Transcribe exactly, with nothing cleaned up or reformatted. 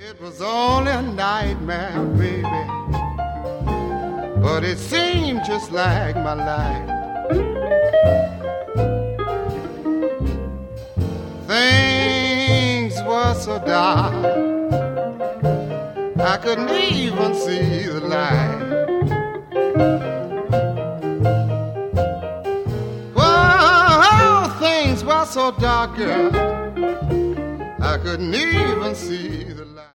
It was only a nightmare, baby, but it seemed just like my life. Things were so dark, I couldn't even see the light. Whoa, things were so dark, girl, I couldn't even see the light.